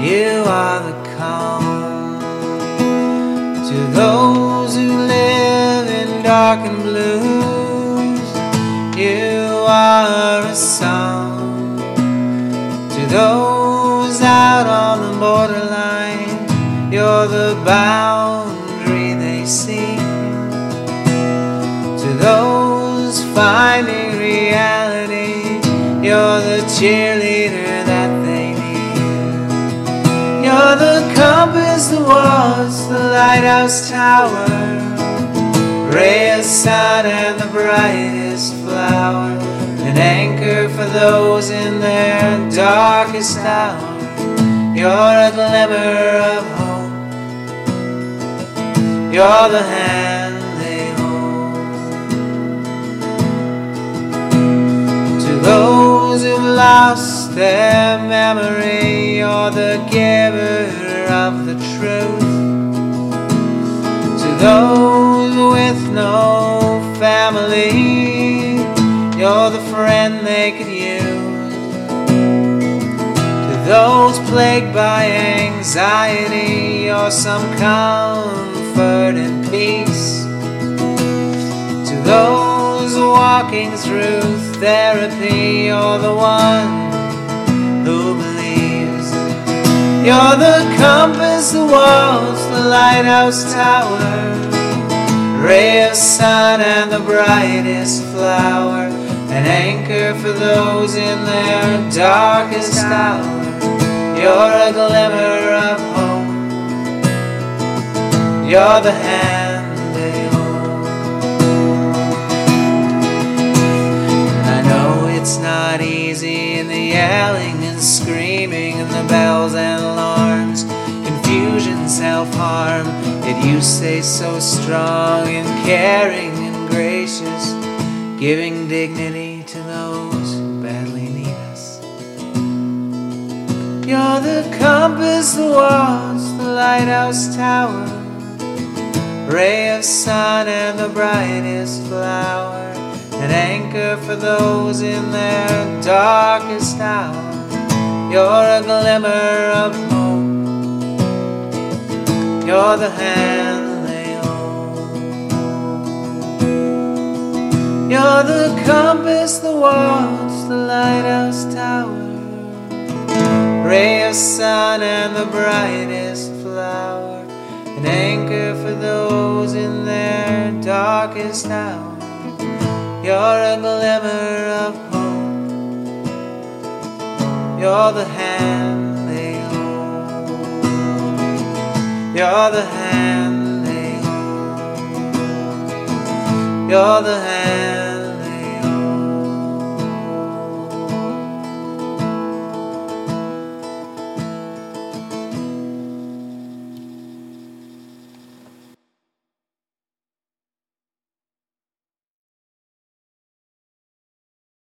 You are the calm to those who live in dark and blues. You are a song to those out on the borderline. You're the boundary they seek. To those finding reality, you're the cheerleader that they need. You're the compass, the walls, the lighthouse tower, ray of sun and the brightest flower, an anchor for those in their darkest hour. You're a glimmer of hope. You're the hand they hold. To those who've lost their memory, you're the giver of the truth. To those with no family, you're the friend they could use. To those plagued by anxiety, you're some comfort and peace. To those walking through therapy, you're the one who believes. You're the compass, the walls, the lighthouse tower, ray of sun and the brightest flower, an anchor for those in their darkest hour. You're a glimmer of hope. You're the hand they hold. And I know it's not easy in the yelling and screaming and the bells and alarms, confusion, self-harm, yet you stay so strong and caring and gracious, giving dignity to those who badly need us. You're the compass, the walls, the lighthouse tower, ray of sun and the brightest flower, an anchor for those in their darkest hour. You're a glimmer of hope. You're the hand they hold. You're the compass, the walls, the lighthouse tower, ray of sun and the brightest flower, an anchor for those in their darkest hour. You're a glimmer of hope. You're the hand they hold. You're the hand they hold. You're the hand.